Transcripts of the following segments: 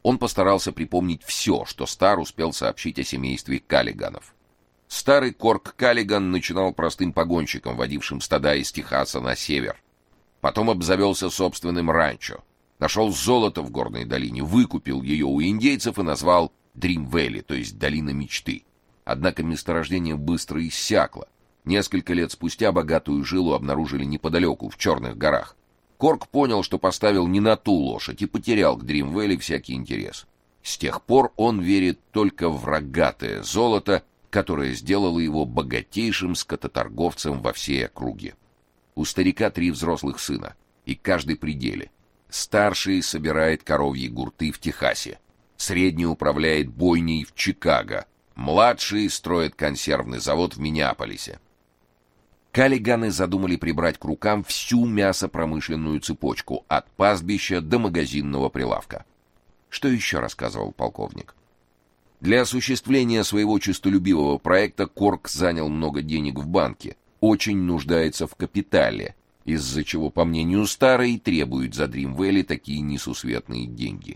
Он постарался припомнить все, что Стар успел сообщить о семействе Каллиганов. Старый Корк Каллиган начинал простым погонщиком, водившим стада из Техаса на север. Потом обзавелся собственным ранчо. Нашел золото в горной долине, выкупил ее у индейцев и назвал Дрим-Вэлли, то есть долина мечты. Однако месторождение быстро иссякло. Несколько лет спустя богатую жилу обнаружили неподалеку, в Черных горах. Корк понял, что поставил не на ту лошадь и потерял к Дрим-Вэлли всякий интерес. С тех пор он верит только в рогатое золото, которое сделало его богатейшим скототорговцем во всей округе. У старика 3 взрослых сына, и каждый при деле. Старший собирает коровьи гурты в Техасе, средний управляет бойней в Чикаго, младший строит консервный завод в Миннеаполисе. Каллиганы задумали прибрать к рукам всю мясопромышленную цепочку, от пастбища до магазинного прилавка. Что еще рассказывал полковник? Для осуществления своего честолюбивого проекта Корк занял много денег в банке, очень нуждается в капитале, из-за чего, по мнению Стара, и требует за Дрим-Вэлли такие несусветные деньги.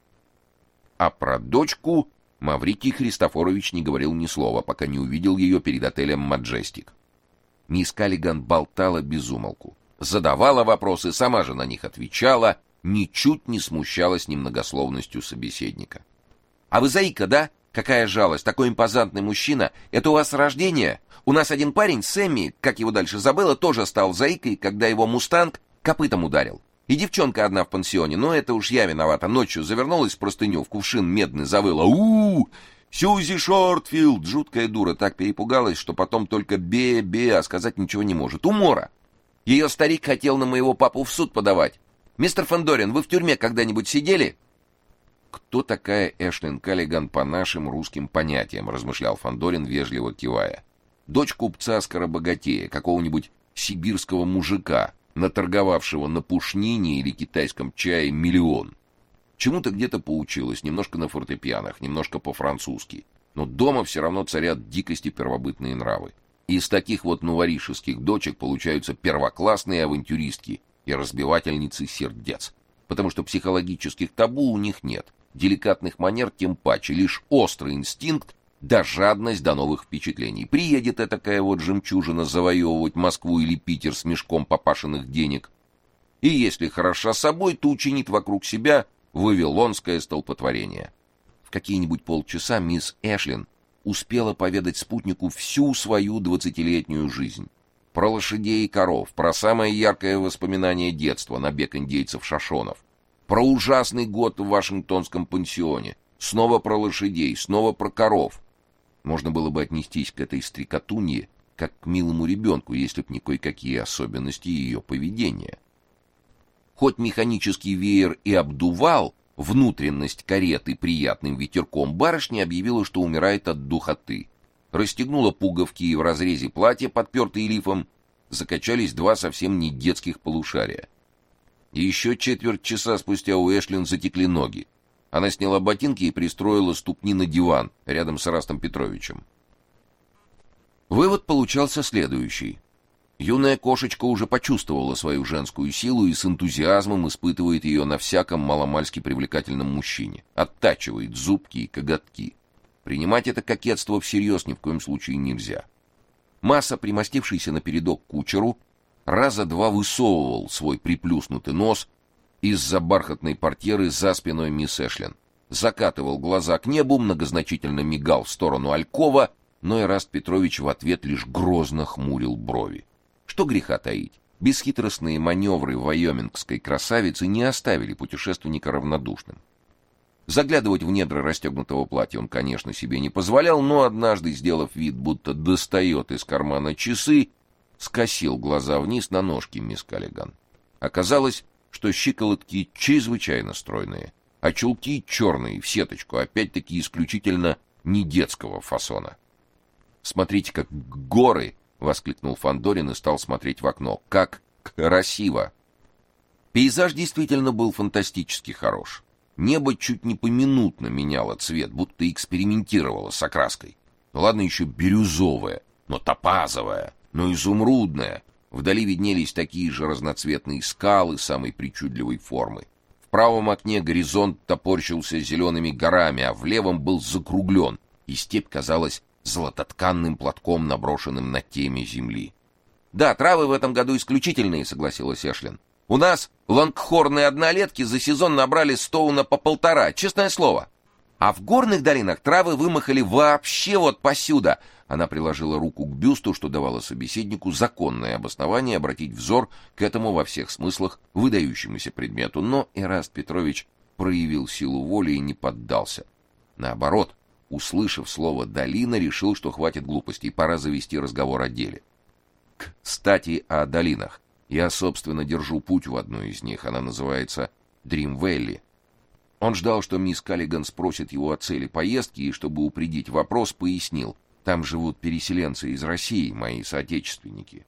А про дочку Маврикий Христофорович не говорил ни слова, пока не увидел ее перед отелем «Маджестик». Мисс Каллиган болтала без умолку, задавала вопросы, сама же на них отвечала, ничуть не смущалась немногословностью собеседника. «А вы заика, да? Какая жалость, такой импозантный мужчина. Это у вас с рождения? У нас один парень, Сэмми, как его дальше забыла, тоже стал заикой, когда его мустанг копытом ударил. И девчонка одна в пансионе, но это уж я виновата. Ночью завернулась в простыню, в кувшин медный завыла. У-у-у! Сьюзи Шортфилд! Жуткая дура, так перепугалась, что потом только бе-бе, а сказать ничего не может. Умора! Ее старик хотел на моего папу в суд подавать. Мистер Фандорин, вы в тюрьме когда-нибудь сидели?» «Кто такая Эшлин Каллиган по нашим русским понятиям?» — размышлял Фандорин, вежливо кивая. «Дочь купца-скоробогатея, какого-нибудь сибирского мужика, наторговавшего на пушнине или китайском чае миллион. Чему-то где-то поучилась, немножко на фортепианах, немножко по-французски. Но дома все равно царят дикости первобытные нравы. Из таких вот новоришеских дочек получаются первоклассные авантюристки и разбивательницы сердец, потому что психологических табу у них нет, деликатных манер тем паче, лишь острый инстинкт да жадность до новых впечатлений. Приедет такая вот жемчужина завоевывать Москву или Питер с мешком папашиных денег, и если хороша собой, то учинит вокруг себя вавилонское столпотворение. В какие-нибудь полчаса мисс Эшлин успела поведать спутнику всю свою 20-летнюю жизнь. Про лошадей и коров, про самое яркое воспоминание детства, набег индейцев-шашонов, про ужасный год в Вашингтонском пансионе, снова про лошадей, снова про коров. Можно было бы отнестись к этой стрекотунье как к милому ребенку, если б не кое-какие особенности ее поведения. Хоть механический веер и обдувал внутренность кареты приятным ветерком, барышня объявила, что умирает от духоты. Расстегнула пуговки, и в разрезе платья, подпертые лифом, закачались 2 совсем не детских полушария. И еще четверть часа спустя у Эшлин затекли ноги. Она сняла ботинки и пристроила ступни на диван рядом с Растом Петровичем. Вывод получался следующий. Юная кошечка уже почувствовала свою женскую силу и с энтузиазмом испытывает ее на всяком маломальски привлекательном мужчине. Оттачивает зубки и коготки. Принимать это кокетство всерьез ни в коем случае нельзя. Масса, примостившийся на передок кучеру, раза 2 высовывал свой приплюснутый нос из-за бархатной портьеры за спиной мисс Эшлин. Закатывал глаза к небу, многозначительно мигал в сторону алькова, но Эраст Петрович в ответ лишь грозно хмурил брови. Что греха таить, бесхитростные маневры вайомингской красавицы не оставили путешественника равнодушным. Заглядывать в недра расстегнутого платья он, конечно, себе не позволял, но однажды, сделав вид, будто достает из кармана часы, скосил глаза вниз на ножки мисс Каллиган. Оказалось, что щиколотки чрезвычайно стройные, а чулки черные, в сеточку, опять-таки исключительно не детского фасона. «Смотрите, как горы!» — воскликнул Фандорин и стал смотреть в окно. «Как красиво!» Пейзаж действительно был фантастически хорош. Небо чуть не поминутно меняло цвет, будто экспериментировало с окраской. Ладно еще бирюзовое, но топазовое, но изумрудное. Вдали виднелись такие же разноцветные скалы самой причудливой формы. В правом окне горизонт топорщился зелеными горами, а в левом был закруглен, и степь казалась золототканным платком, наброшенным на теме земли. «Да, травы в этом году исключительные», — согласилась Эшлин. «У нас лонгхорны однолетки за сезон набрали стоуна по 1,5, честное слово. А в горных долинах травы вымахали вообще вот посюда». Она приложила руку к бюсту, что давало собеседнику законное обоснование обратить взор к этому во всех смыслах выдающемуся предмету. Но Эраст Петрович проявил силу воли и не поддался. Наоборот, услышав слово «долина», решил, что хватит глупостей, пора завести разговор о деле. Кстати, о долинах. Я, собственно, держу путь в одну из них. Она называется Дрим-Вэлли. Он ждал, что мисс Каллиган спросит его о цели поездки, и, чтобы упредить вопрос, пояснил. Там живут переселенцы из России, мои соотечественники.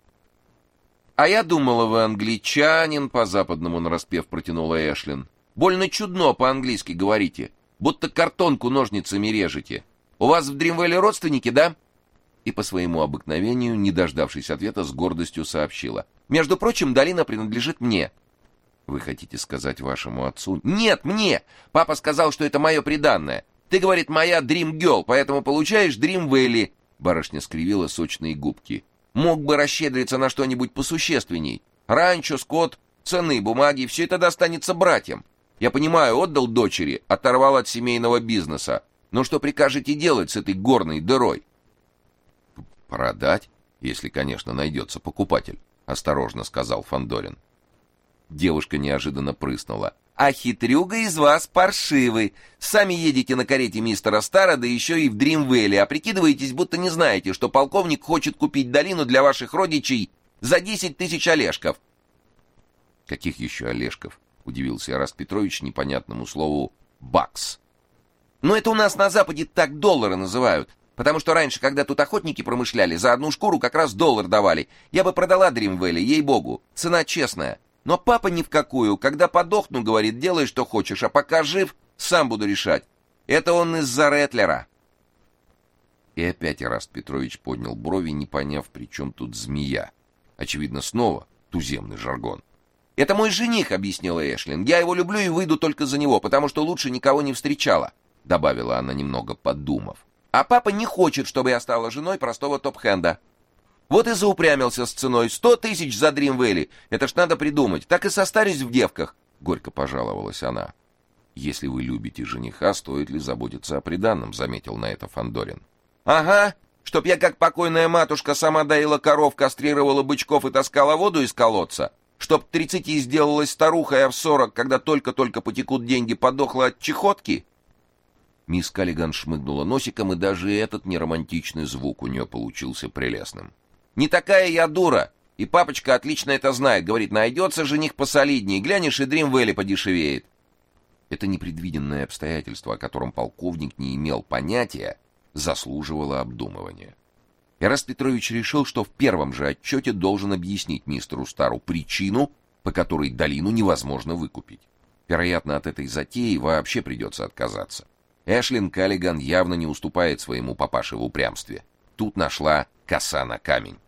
«А я думала, вы англичанин», — по-западному нараспев протянула Эшлин. «Больно чудно по-английски говорите, будто картонку ножницами режете. У вас в Дримвелле родственники, да?» И по своему обыкновению, не дождавшись ответа, с гордостью сообщила. «Между прочим, долина принадлежит мне». «Вы хотите сказать вашему отцу?» «Нет, мне! Папа сказал, что это мое приданное. Ты, говорит, моя дрим-гёрл, поэтому получаешь Дрим-Вэлли». Барышня скривила сочные губки. «Мог бы расщедриться на что-нибудь посущественней. Ранчо, скот, ценные бумаги, все это достанется братьям. Я понимаю, отдал дочери, оторвал от семейного бизнеса. Но что прикажете делать с этой горной дырой?» «Продать, если, конечно, найдется покупатель», — осторожно сказал Фандорин. Девушка неожиданно прыснула. «А хитрюга из вас паршивый. Сами едете на карете мистера Стара, да еще и в Дрим-Вэлли, а прикидываетесь, будто не знаете, что полковник хочет купить долину для ваших родичей за 10 тысяч олешков». «Каких еще олешков?» — удивился Эраст Петрович непонятному слову «бакс». «Ну, это у нас на Западе так доллары называют. Потому что раньше, когда тут охотники промышляли, за одну шкуру как раз $1 давали. Я бы продала Дрим-Вэлли, ей-богу. Цена честная. Но папа ни в какую. Когда подохну, говорит, делай, что хочешь, а пока жив, сам буду решать. Это он из-за Ретлера». И опять Эраст Петрович поднял брови, не поняв, при чем тут змея. Очевидно, снова туземный жаргон. «Это мой жених», — объяснила Эшлин. «Я его люблю и выйду только за него, потому что лучше никого не встречала», — добавила она, немного подумав. «А папа не хочет, чтобы я стала женой простого топ-хенда. Вот и заупрямился с ценой 100 тысяч за Дрим-Вэлли. Это ж надо придумать. Так и состарюсь в девках», — горько пожаловалась она. «Если вы любите жениха, стоит ли заботиться о приданном?» — заметил на это Фандорин. «Ага, чтоб я, как покойная матушка, сама доила коров, кастрировала бычков и таскала воду из колодца. Чтоб к 30 сделалась старухой, а в 40, когда только-только потекут деньги, подохла от чехотки». Мисс Каллиган шмыгнула носиком, и даже этот неромантичный звук у нее получился прелестным. «Не такая я дура, и папочка отлично это знает. Говорит, найдется жених посолиднее, глянешь, и Дрим-Вэлли подешевеет». Это непредвиденное обстоятельство, о котором полковник не имел понятия, заслуживало обдумывания. Эраст Петрович решил, что в первом же отчете должен объяснить мистеру Стару причину, по которой долину невозможно выкупить. Вероятно, от этой затеи вообще придется отказаться. Эшлин Каллиган явно не уступает своему папаше в упрямстве. Тут нашла коса на камень.